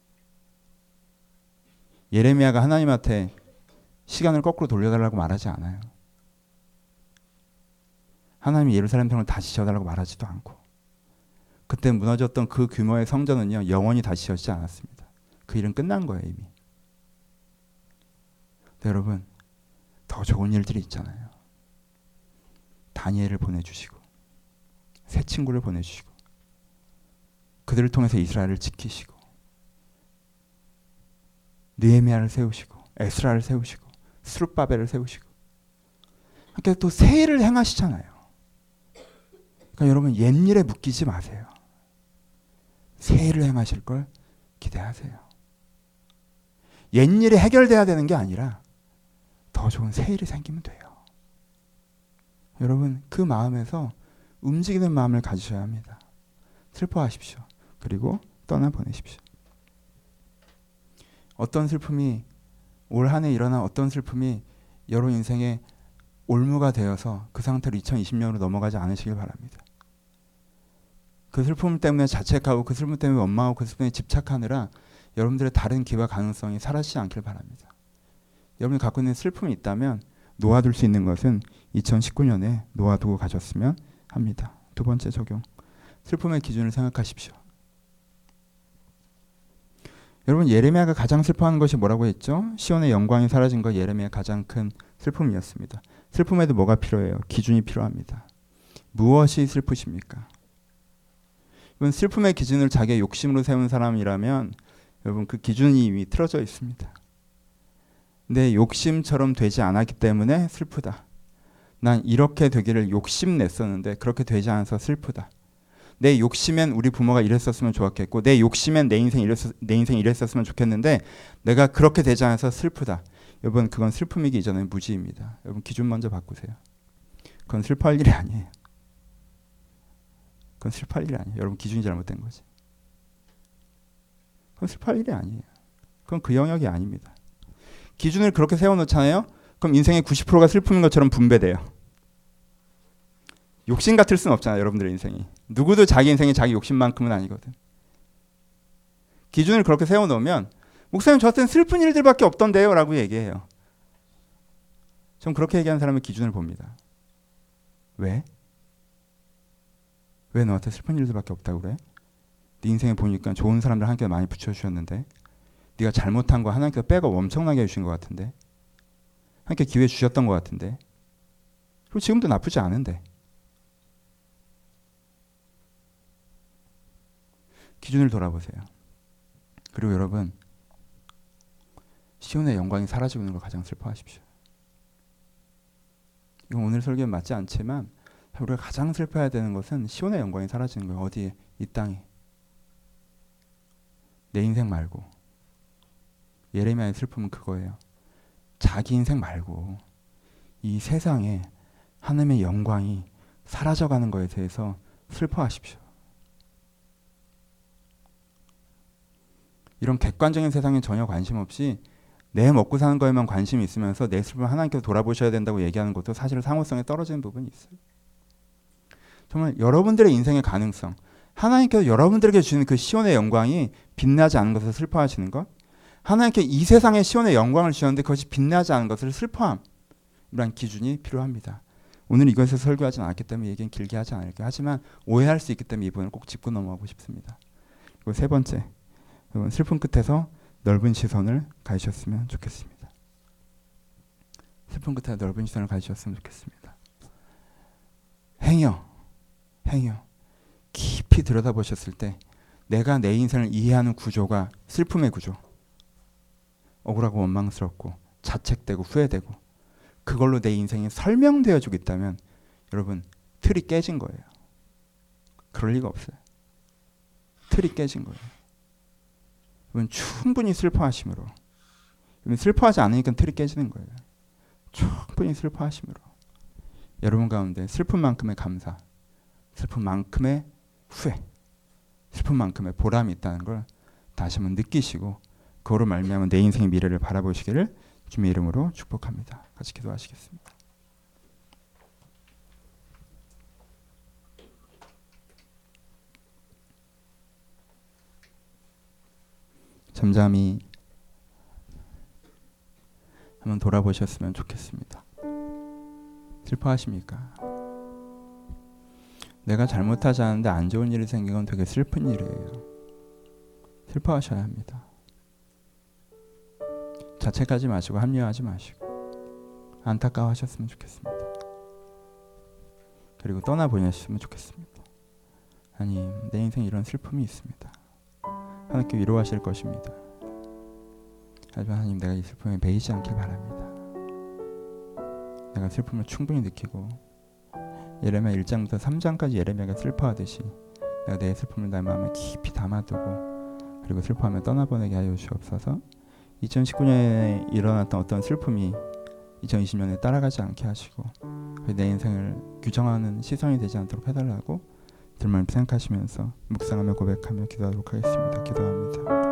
예레미야가 하나님한테 시간을 거꾸로 돌려달라고 말하지 않아요. 하나님이 예루살렘 성을 다시 지어달라고 말하지도 않고, 그때 무너졌던 그 규모의 성전은요, 영원히 다시 지어지지 않았습니다. 그 일은 끝난 거예요, 이미. 근데 여러분, 더 좋은 일들이 있잖아요. 다니엘을 보내주시고, 새 친구를 보내주시고, 그들을 통해서 이스라엘을 지키시고, 느헤미야를 세우시고, 에스라를 세우시고, 스룹바벨을 세우시고, 그러니까 또 새 일을 행하시잖아요. 그러니까 여러분, 옛일에 묶이지 마세요. 새 일을 행하실 걸 기대하세요. 옛일이 해결돼야 되는 게 아니라 더 좋은 새 일이 생기면 돼요. 여러분, 그 마음에서 움직이는 마음을 가지셔야 합니다. 슬퍼하십시오. 그리고 떠나보내십시오. 어떤 슬픔이, 올 한 해 일어난 어떤 슬픔이 여러분 인생의 올무가 되어서 그 상태로 2020년으로 넘어가지 않으시길 바랍니다. 그 슬픔 때문에 자책하고, 그 슬픔 때문에 원망하고, 그 슬픔에 집착하느라 여러분들의 다른 기와 가능성이 사라지지 않길 바랍니다. 여러분이 갖고 있는 슬픔이 있다면 놓아둘 수 있는 것은 2019년에 놓아두고 가셨으면 합니다. 두 번째 적용. 슬픔의 기준을 생각하십시오. 여러분, 예레미야가 가장 슬퍼하는 것이 뭐라고 했죠? 시온의 영광이 사라진 것, 예레미야의 가장 큰 슬픔이었습니다. 슬픔에도 뭐가 필요해요? 기준이 필요합니다. 무엇이 슬프십니까? 이건 슬픔의 기준을 자기의 욕심으로 세운 사람이라면 여러분, 그 기준이 이미 틀어져 있습니다. 내 욕심처럼 되지 않았기 때문에 슬프다. 난 이렇게 되기를 욕심냈었는데 그렇게 되지 않아서 슬프다. 내 욕심엔 우리 부모가 이랬었으면 좋았겠고, 내 욕심엔 내 인생이 이랬었으면 좋겠는데 내가 그렇게 되지 않아서 슬프다. 여러분, 그건 슬픔이기 이전에 무지입니다. 여러분, 기준 먼저 바꾸세요. 그건 슬퍼할 일이 아니에요. 그건 슬퍼할 일이 아니에요. 여러분, 기준이 잘못된 거지. 그건 슬퍼할 일이 아니에요. 그건 그 영역이 아닙니다. 기준을 그렇게 세워놓잖아요. 그럼 인생의 90%가 슬픔인 것처럼 분배돼요. 욕심 같을 수는 없잖아요. 여러분들의 인생이. 누구도 자기 인생이 자기 욕심만큼은 아니거든. 기준을 그렇게 세워놓으면 목사님, 저한테는 슬픈 일들밖에 없던데요 라고 얘기해요. 전 그렇게 얘기하는 사람의 기준을 봅니다. 왜? 왜 너한테 슬픈 일들밖에 없다고 그래? 네 인생에 보니까 좋은 사람들 하나님께서 많이 붙여주셨는데, 네가 잘못한 거 하나님께서 백업 엄청나게 해주신 것 같은데, 하나님께 기회 주셨던 것 같은데, 그리고 지금도 나쁘지 않은데. 기준을 돌아보세요. 그리고 여러분, 시온의 영광이 사라지고 있는 걸 가장 슬퍼하십시오. 이건 오늘 설교에 맞지 않지만 우리가 가장 슬퍼해야 되는 것은 시온의 영광이 사라지는 거예요. 어디에? 이 땅에. 내 인생 말고. 예레미야의 슬픔은 그거예요. 자기 인생 말고 이 세상에 하나님의 영광이 사라져가는 것에 대해서 슬퍼하십시오. 이런 객관적인 세상에 전혀 관심 없이 내 먹고 사는 거에만 관심이 있으면서 내 슬픔을 하나님께서 돌아보셔야 된다고 얘기하는 것도 사실 상호성에 떨어지는 부분이 있어요. 정말 여러분들의 인생의 가능성, 하나님께서 여러분들에게 주시는 그 시온의 영광이 빛나지 않은 것을 슬퍼하시는 것, 하나님께 이 세상의 시온의 영광을 주셨는데 그것이 빛나지 않은 것을 슬퍼함이란 기준이 필요합니다. 오늘 이것을 설교하지 않았기 때문에 얘기는 길게 하지 않을게요. 하지만 오해할 수 있기 때문에 이 부분을 꼭 짚고 넘어가고 싶습니다. 그리고 세 번째, 여러분, 슬픔 끝에서 넓은 시선을 가지셨으면 좋겠습니다. 슬픔 끝에 넓은 시선을 가지셨으면 좋겠습니다. 행여 깊이 들여다보셨을 때 내가 내 인생을 이해하는 구조가 슬픔의 구조, 억울하고 원망스럽고 자책되고 후회되고 그걸로 내 인생이 설명되어지고 있다면 여러분, 틀이 깨진 거예요. 그럴 리가 없어요. 틀이 깨진 거예요. 여러분, 충분히 슬퍼하심으로, 여러분, 슬퍼하지 않으니까 틀이 깨지는 거예요. 충분히 슬퍼하심으로 여러분 가운데 슬픔만큼의 감사, 슬픔만큼의 후회, 슬픔만큼의 보람이 있다는 걸 다시 한번 느끼시고 그거로 말미암아 내 인생의 미래를 바라보시기를 주님의 이름으로 축복합니다. 같이 기도하시겠습니다. 잠잠히 한번 돌아보셨으면 좋겠습니다. 슬퍼하십니까? 내가 잘못하지 않은데 안 좋은 일이 생긴 건 되게 슬픈 일이에요. 슬퍼하셔야 합니다. 자책하지 마시고 합리화하지 마시고 안타까워하셨으면 좋겠습니다. 그리고 떠나보내셨으면 좋겠습니다. 하나님, 내 인생에 이런 슬픔이 있습니다. 하나님께 위로하실 것입니다. 하지만 하나님, 내가 이 슬픔에 매이지 않길 바랍니다. 내가 슬픔을 충분히 느끼고 예레미야 1장부터 3장까지 예레미야가 슬퍼하듯이 내가 내 슬픔을 내 마음에 깊이 담아두고 그리고 슬퍼하며 떠나보내게 하여 주옵소서. 2019년에 일어났던 어떤 슬픔이 2020년에 따라가지 않게 하시고 내 인생을 규정하는 시선이 되지 않도록 해달라고 들만 생각하시면서 묵상하며 고백하며 기도하도록 하겠습니다. 기도합니다.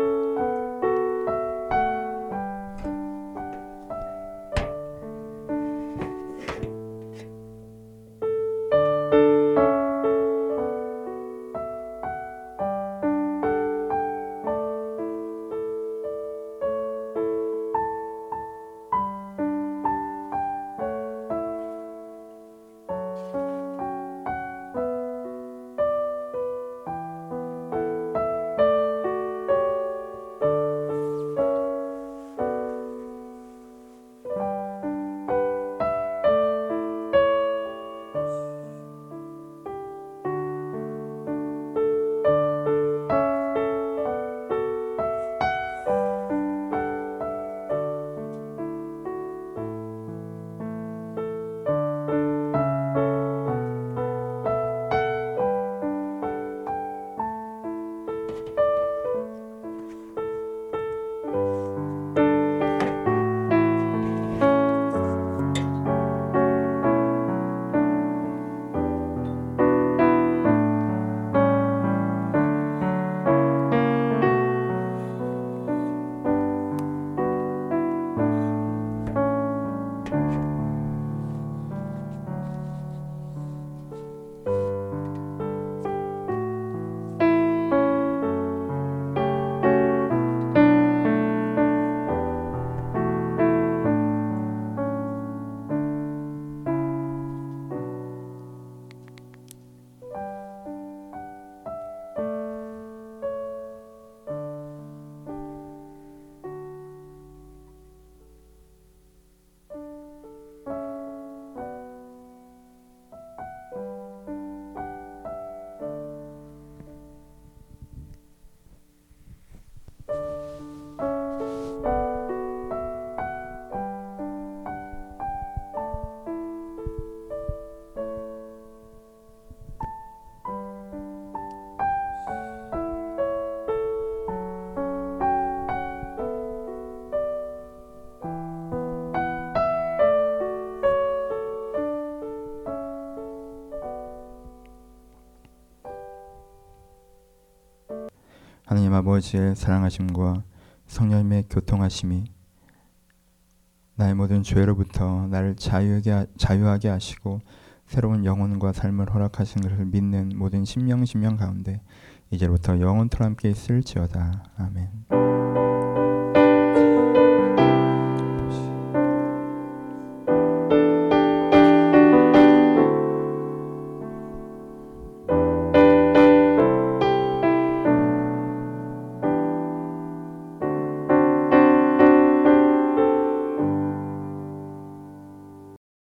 하나님 아버지의 사랑하심과 성령님의 교통하심이 나의 모든 죄로부터 나를 자유하게 하시고 새로운 영혼과 삶을 허락하신 것을 믿는 모든 심령 가운데 이제부터 영원토록 함께 있을지어다. 아멘.